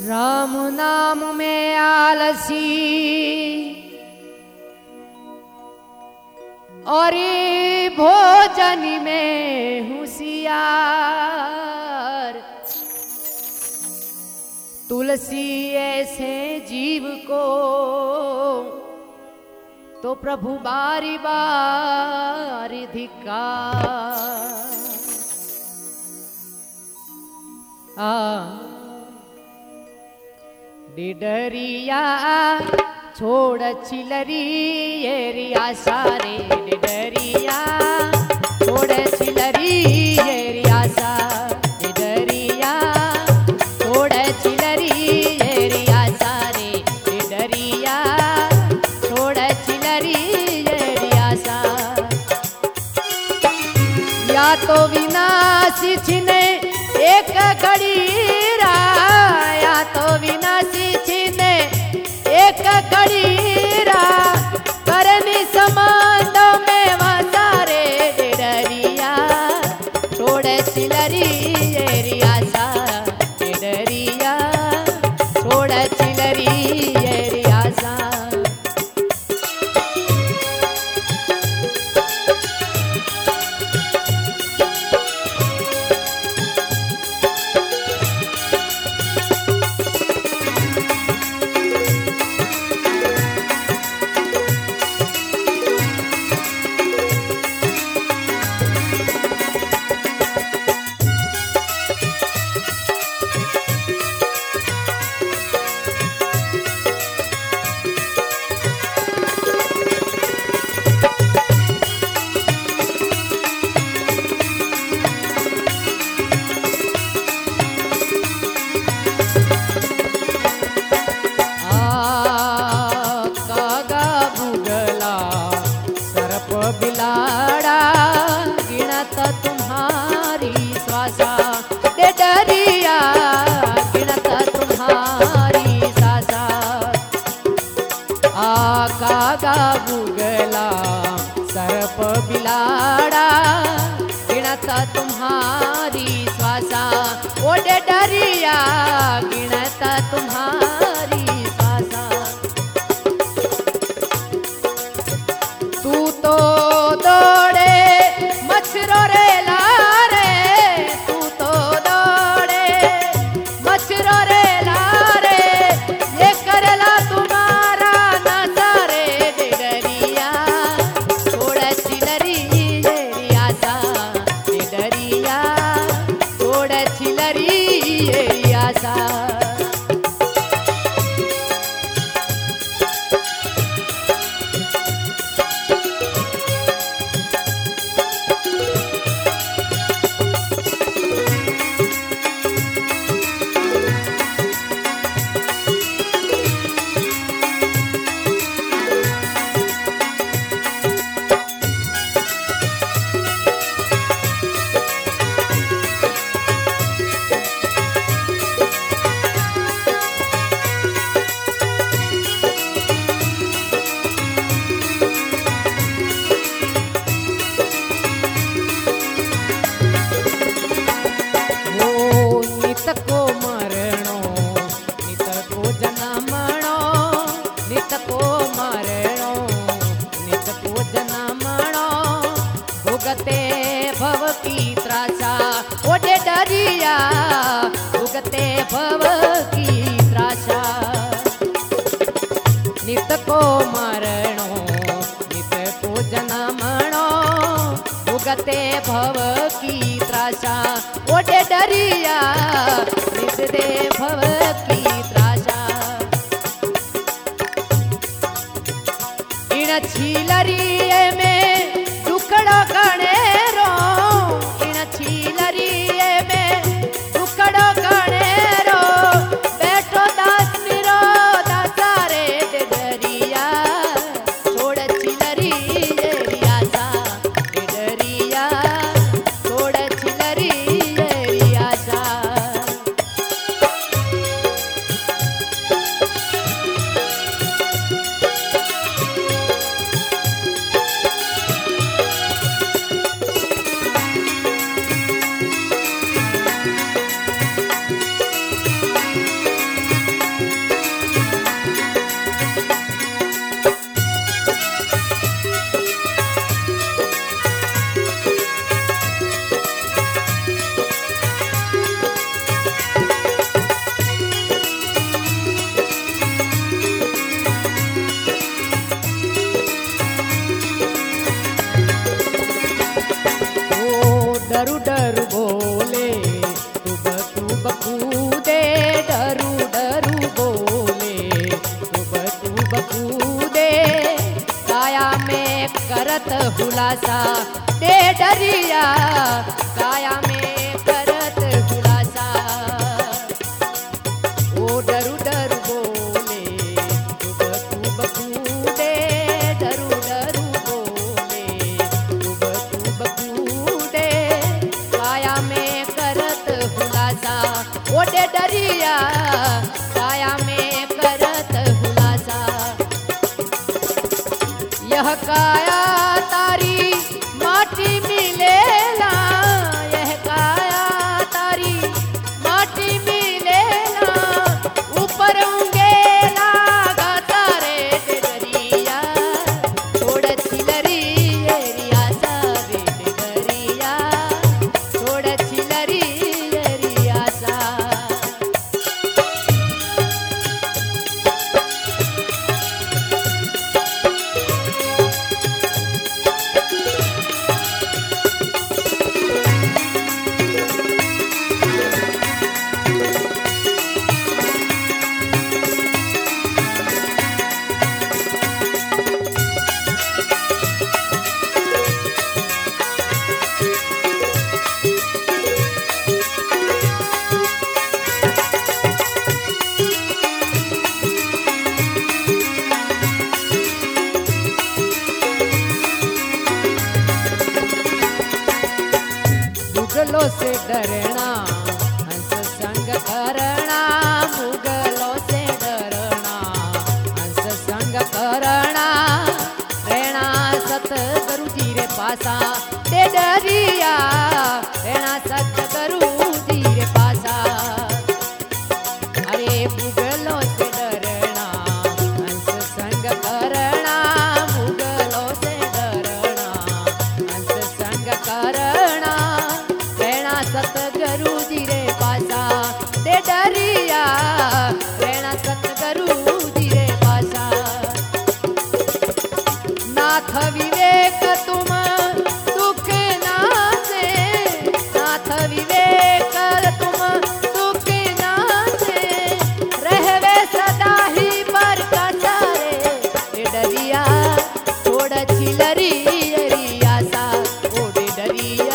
राम नाम में आलसी और भोजन में होशियार। तुलसी ऐसे जीव को तो प्रभु बारी बारी धिक्कार। डिडरिया छोड़ चिलरी ये रिया सारे डिडरिया छोड़ चिलरी ये रिया सा डिडरिया छोड़ चिलरी ये रिया सारे डिडरिया छोड़ चिलरी ये रिया सा। या तो विनाशी छिने एक घड़ी या तो विनाशी छिने एक कड़ीरा करनी समांड में वासारे डिडरिया छोड़े चिलरी एरिया सा डिडरिया छोड़े चिलरी एरिया सा। बिलाड़ा गिनत तुम्हारी श्वासा डिडरिया गिनत तुम्हारी सासा। कागा बुगला सर्प बिलाड़ा गिनत तुम्हारी श्वासा ओ डिडरिया गिनत तुम्हारी श्वासा। तू तो दौड़े मच्छरों रे लारे तू तो दौड़े मच्छरों रे लारे ये करला तुम्हारा नजारे डिडरिया छोड़ चिलरी एरिया सा डिडरिया छोड़ चिलरी एरिया सा। भव की त्रासा ओ डिडरिया भुगते भव की त्रासा। नित को मरणो नित को जन्मणो भुगते भव की त्रासा ओ डिडरिया नित दे भव की त्रासा। इन छिलरी में दुखड़ो गणे इन छिलरी में दुखड़ो गणेरो बैठो दास मिरो दासारे डिडरिया छोड़ चिलरी एरिया सा डिडरिया छोड़ चिलरी एरिया सा। डरू डरू बोले तुब तुब कूदे, डरू डरू बोले तुब तुब कूदे, काया में करत हुलासा दे डरिया, काया में करत हुलासा। ओ डरू डरू बोले तुब तुब कूदे, डरू डरू बोले तुब तुब कूदे, काया में करत हुलासा, ओ दे डरिया, काया में करत हुलासा। यह काया तारी माटी मिलेला, यह काया तारी माटी मिलेला, ऊपर उंगेला गाता रे डरिया, छोड़ छिलरी एरिया सा रे डरिया, छोड़ छिलरी एरिया सा। मुगलों से डरना हंस संग करना, मुगलों से डरना हंस संग करना, रहना सतगुरु जी रे पासा दे डरिया, रहना सतगुरु जी रे पासा। अरे मुगलों से डरना हंस संग करना, मुगलों से डरना हंस संग करना, सतगुरु जी रे पासा दे डरिया, रहना सतगुरु जी रे पासा। नाथ विवेक तुम दुख नासे, नाथ विवेक तुम दुख नासे, रहवे सदा ही पर कसारे डरिया, छोड़ छिलरी एरिया सा, ओ डरिया